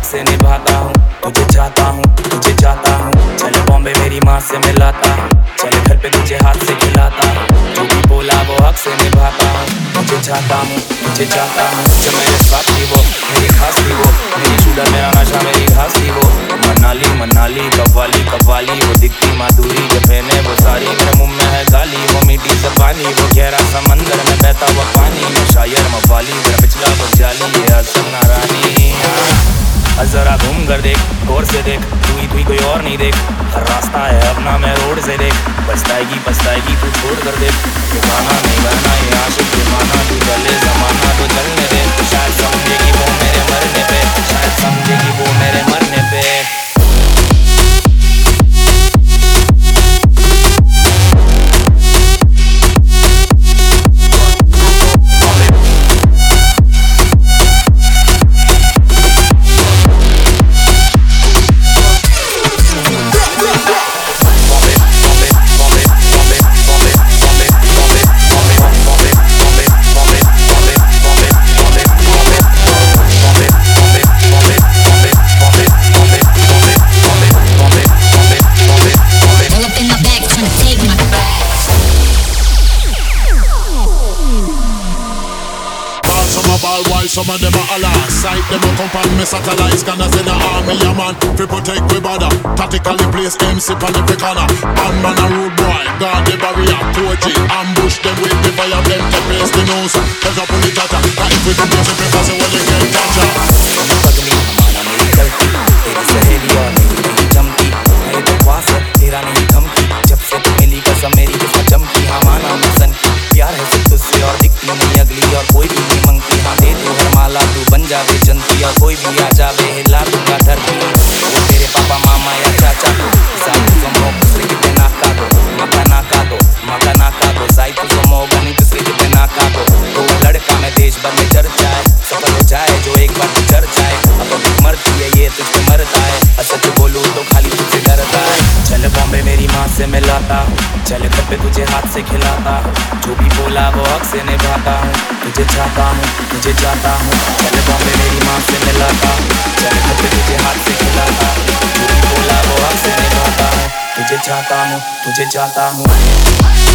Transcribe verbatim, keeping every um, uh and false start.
हक से निभाता हूँ। तुझे चाहता हूँ, तुझे चाहता हूँ, चल बॉम्बे मेरी माँ से मिलाता हूँ, चल घर पे तुझे हाथ से खिलाता हूँ, जो भी बोला वो हक से निभाता हूँ। तुझे चाहता हूँ, तुझे चाहता हूँ, जब मेरे साथ थी वो मेरी खास थी वो, मेरी शूटर मेरा नशा मेरी घास थी वो। मनाली मनाली कव्वाली कव्वाली, वो दिखती माधुरी जब पहने वो सारी, मेरे मुंह में है गाली वो मीठी ज़बानी, वो गहरा समंदर में बहता हुआ पानी, मैं शायर मवाली मेरा पिछला वो जाली, ये हसन नारानी। जरा घूम कर देख, गौर से देख, तू ही तू ही कोई और नहीं देख, हर रास्ता है अपना मैं रोड से देख, पछताएगी पछताएगी तू छोड़ कर देख, ये गाना नहीं गाना ये आशिक दीवाना, तू चले जमाना तो चलने दे, तो शायद समझेगी वो मेरे मरने पे, शायद समझेगी वो मेरे मरने पे। Some of them are Allah, sight them a come from me satellites, gonna send a army a man, fi protect we border, tactically place M C on every corner, and man a rude boy, guard the barrier, poetry, ambush them with the fire, them to place the nose, there's a pull it at her, if we do this, if we pass it, well you can't touch her. पगली हमारा मेरी गलती, तेरी सहेली और मेरी नहीं जमती, मेरे बकवास है तेरा नहीं धमकी, जब से तू मिली कसम मेरी किस्मत चमकी, हाँ माना मैं सन की, प्यार है सिर्फ तुझसे और दिखती नहीं अगली और कोई भी नहीं मंगती, हाँ दे तू हर माला तू बन जावे जनती, और कोई भी आ जावे हिला दूंगा धरती, वो तेरे पापा मामा या चाचा को, साई तू समो दूसरे की पे नाका दो, मका नाका दो, मका नाका दो, साई तू समो बनी दूसरे की पे नाका दो, तो लड़का मैं देश भर में चर्चा है, सफल हो जाए जो एक बार तू चर्चा है, अब अभी मरती है ये तुझ पे मरता है, सच बोलूं तो खाली तुझसे डरता है, चल बॉम्बे मेरी माँ से मिलाता हूँ, चल घर पे तुझे हाथ से खिलाता हूँ, जो भी बोला वो हक से निभाता हूँ, तुझे चाहता हूँ, तुझे चाहता हूँ, चल बॉम्बे मेरी माँ से मिलाता हूँ, चल घर पे तुझे हाथ से खिलाता हूँ, जो भी बोला वो हक से निभाता हूँ, तुझे चाहता हूँ, तुझे चाहता हूँ।